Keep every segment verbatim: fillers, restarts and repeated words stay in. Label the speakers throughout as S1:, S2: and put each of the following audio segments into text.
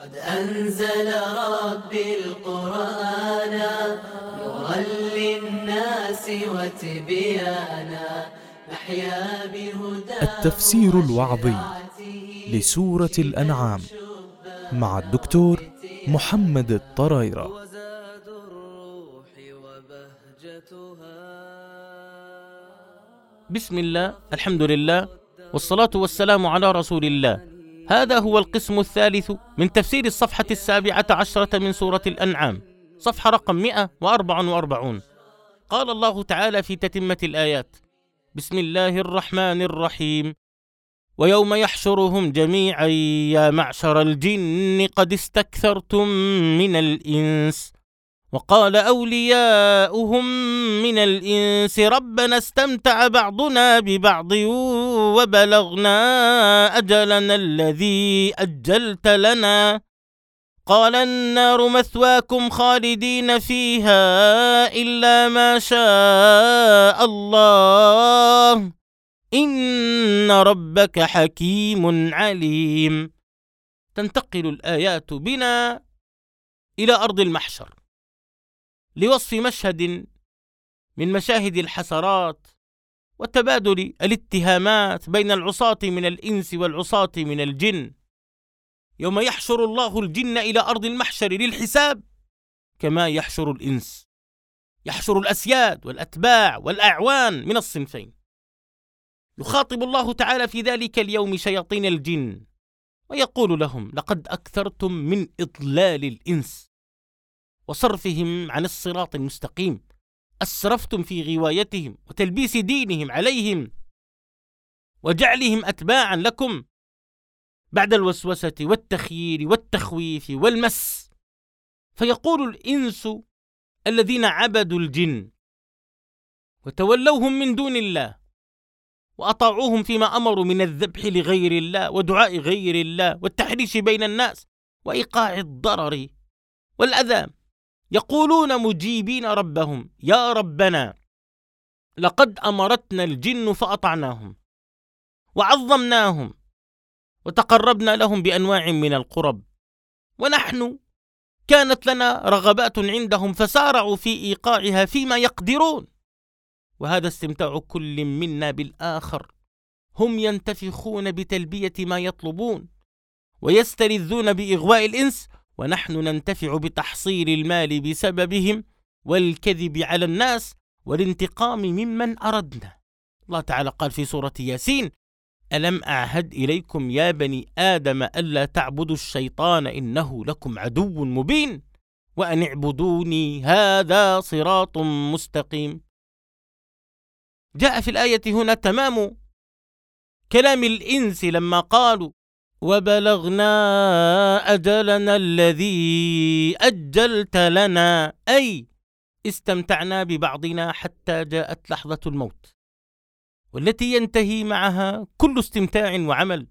S1: قد أنزل ربي القرآن نورا للناس وتبيانا نحيا بهداه.
S2: التفسير الوعظي لسورة الأنعام مع الدكتور محمد الطرايرة.
S3: بسم الله، الحمد لله، والصلاة والسلام على رسول الله. هذا هو القسم الثالث من تفسير الصفحة السابعة عشرة من سورة الأنعام، صفحة رقم مئة وأربعة وأربعين. قال الله تعالى في تتمة الآيات: بسم الله الرحمن الرحيم: ويوم يحشرهم جميعا يا معشر الجن قد استكثرتم من الإنس وقال أولياؤهم من الإنس ربنا استمتع بعضنا ببعض وبلغنا أجلنا الذي أجلت لنا قال النار مثواكم خالدين فيها إلا ما شاء الله إن ربك حكيم عليم. تنتقل الآيات بنا إلى أرض المحشر لوصف مشهد من مشاهد الحسرات وتبادل الاتهامات بين العصاة من الإنس والعصاة من الجن. يوم يحشر الله الجن إلى أرض المحشر للحساب كما يحشر الإنس، يحشر الأسياد والأتباع والأعوان من الصنفين. يخاطب الله تعالى في ذلك اليوم شياطين الجن ويقول لهم: لقد أكثرتم من إضلال الإنس وصرفهم عن الصراط المستقيم، أسرفتم في غوايتهم وتلبيس دينهم عليهم وجعلهم أتباعا لكم بعد الوسوسة والتخيير والتخويف والمس. فيقول الإنس الذين عبدوا الجن وتولوهم من دون الله وأطاعوهم فيما أمروا من الذبح لغير الله ودعاء غير الله والتحريش بين الناس وإيقاع الضرر والأذى، يقولون مجيبين ربهم: يا ربنا لقد أمرتنا الجن فأطعناهم وعظمناهم وتقربنا لهم بأنواع من القرب، ونحن كانت لنا رغبات عندهم فسارعوا في إيقاعها فيما يقدرون، وهذا استمتاع كل منا بالآخر. هم ينتفخون بتلبية ما يطلبون ويستلذون بإغواء الإنس، ونحن ننتفع بتحصيل المال بسببهم والكذب على الناس والانتقام ممن أردنا. الله تعالى قال في سورة ياسين: ألم أعهد إليكم يا بني آدم ألا تعبدوا الشيطان إنه لكم عدو مبين وأن اعبدوني هذا صراط مستقيم. جاء في الآية هنا تمام كلام الإنس لما قالوا: وبلغنا أجلنا الذي أجلت لنا، أي استمتعنا ببعضنا حتى جاءت لحظة الموت، والتي ينتهي معها كل استمتاع وعمل،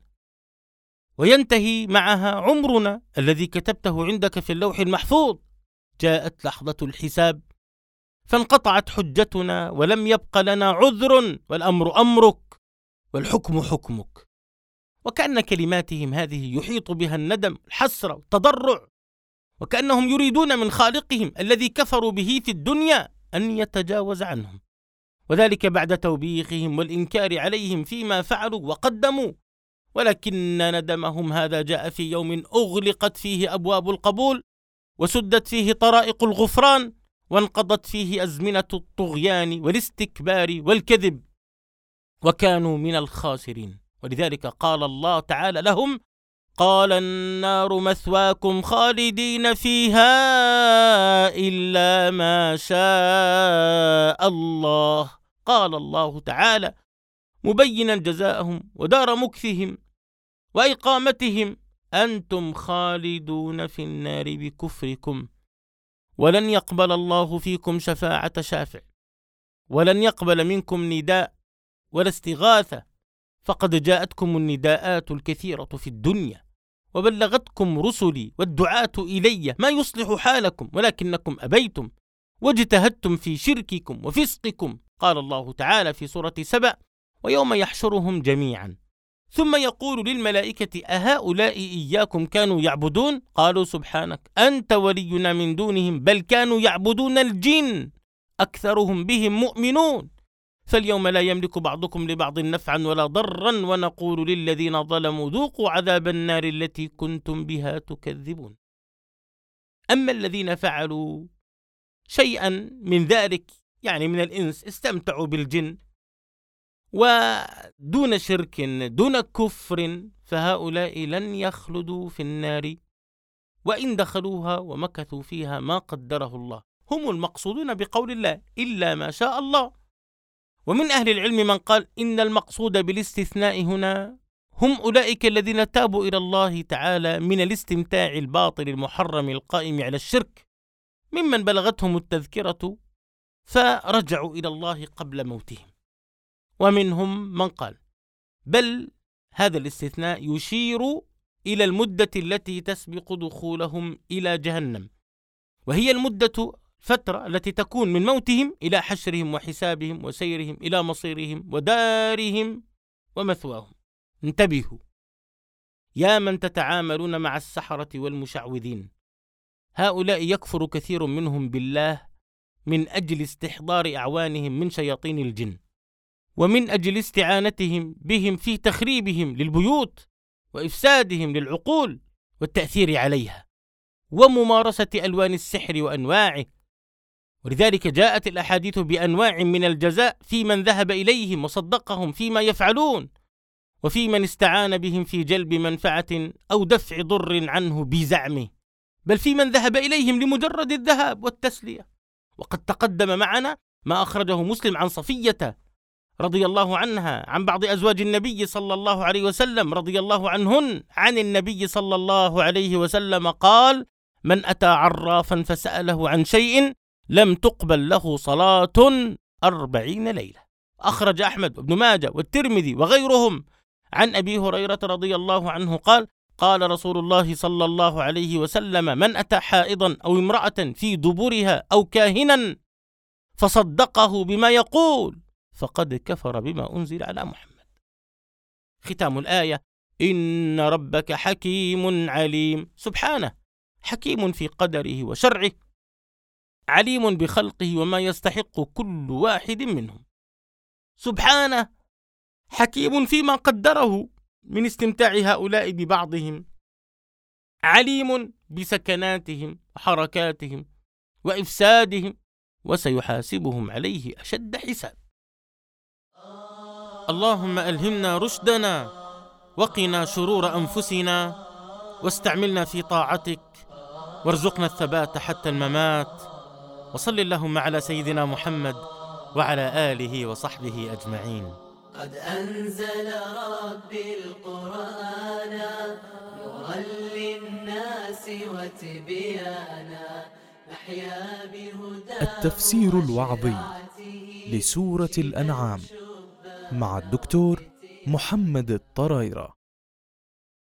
S3: وينتهي معها عمرنا الذي كتبته عندك في اللوح المحفوظ. جاءت لحظة الحساب فانقطعت حجتنا ولم يبق لنا عذر، والأمر أمرك والحكم حكمك. وكأن كلماتهم هذه يحيط بها الندم، الحسرة، التضرع، وكأنهم يريدون من خالقهم الذي كفروا به في الدنيا أن يتجاوز عنهم، وذلك بعد توبيخهم والإنكار عليهم فيما فعلوا وقدموا. ولكن ندمهم هذا جاء في يوم أغلقت فيه أبواب القبول وسدت فيه طرائق الغفران وانقضت فيه أزمنة الطغيان والاستكبار والكذب، وكانوا من الخاسرين. ولذلك قال الله تعالى لهم: قال النار مثواكم خالدين فيها إلا ما شاء الله. قال الله تعالى مبينا جزاءهم ودار مكثهم وإقامتهم: أنتم خالدون في النار بكفركم ولن يقبل الله فيكم شفاعة شافع ولن يقبل منكم نداء ولا استغاثة، فقد جاءتكم النداءات الكثيرة في الدنيا وبلغتكم رسلي والدعاة إلي ما يصلح حالكم، ولكنكم أبيتم واجتهدتم في شرككم وفسقكم. قال الله تعالى في سورة سبأ: ويوم يحشرهم جميعا ثم يقول للملائكة أهؤلاء إياكم كانوا يعبدون؟ قالوا سبحانك أنت ولينا من دونهم بل كانوا يعبدون الجن أكثرهم بهم مؤمنون فاليوم لا يملك بعضكم لبعض نفعا ولا ضرا ونقول للذين ظلموا ذوقوا عذاب النار التي كنتم بها تكذبون. أما الذين فعلوا شيئا من ذلك يعني من الإنس استمتعوا بالجن ودون شرك دون كفر فهؤلاء لن يخلدوا في النار وإن دخلوها ومكثوا فيها ما قدره الله، هم المقصودون بقول الله إلا ما شاء الله. ومن أهل العلم من قال إن المقصود بالاستثناء هنا هم أولئك الذين تابوا إلى الله تعالى من الاستمتاع الباطل المحرم القائم على الشرك ممن بلغتهم التذكرة فرجعوا إلى الله قبل موتهم. ومنهم من قال بل هذا الاستثناء يشير إلى المدة التي تسبق دخولهم إلى جهنم، وهي المدة فترة التي تكون من موتهم إلى حشرهم وحسابهم وسيرهم إلى مصيرهم ودارهم ومثواهم. انتبهوا يا من تتعاملون مع السحرة والمشعوذين، هؤلاء يكفر كثير منهم بالله من أجل استحضار أعوانهم من شياطين الجن ومن أجل استعانتهم بهم في تخريبهم للبيوت وإفسادهم للعقول والتأثير عليها وممارسة ألوان السحر وأنواعه. ولذلك جاءت الأحاديث بأنواع من الجزاء في من ذهب إليهم وصدقهم فيما يفعلون وفي من استعان بهم في جلب منفعة أو دفع ضر عنه بزعمه، بل في من ذهب إليهم لمجرد الذهاب والتسلية. وقد تقدم معنا ما أخرجه مسلم عن صفية رضي الله عنها عن بعض أزواج النبي صلى الله عليه وسلم رضي الله عنهن عن النبي صلى الله عليه وسلم قال من أتى عرافا فسأله عن شيء لم تقبل له صلاة أربعين ليلة. أخرج أحمد وابن ماجه والترمذي وغيرهم عن أبي هريرة رضي الله عنه قال قال رسول الله صلى الله عليه وسلم من أتى حائضا أو امرأة في دبرها أو كاهنا فصدقه بما يقول فقد كفر بما أنزل على محمد. ختام الآية إن ربك حكيم عليم، سبحانه حكيم في قدره وشرعه عليم بخلقه وما يستحق كل واحد منهم، سبحانه حكيم فيما قدره من استمتاع هؤلاء ببعضهم، عليم بسكناتهم وحركاتهم وإفسادهم وسيحاسبهم عليه أشد حساب. اللهم ألهمنا رشدنا وقنا شرور أنفسنا واستعملنا في طاعتك وارزقنا الثبات حتى الممات. وصل اللهم على سيدنا محمد وعلى آله وصحبه أجمعين.
S1: قد أنزل ربي القرآن نورا للناس وتبيانا نحيا بهداه.
S2: التفسير الوعظي لسورة الأنعام مع الدكتور محمد الطرايرة.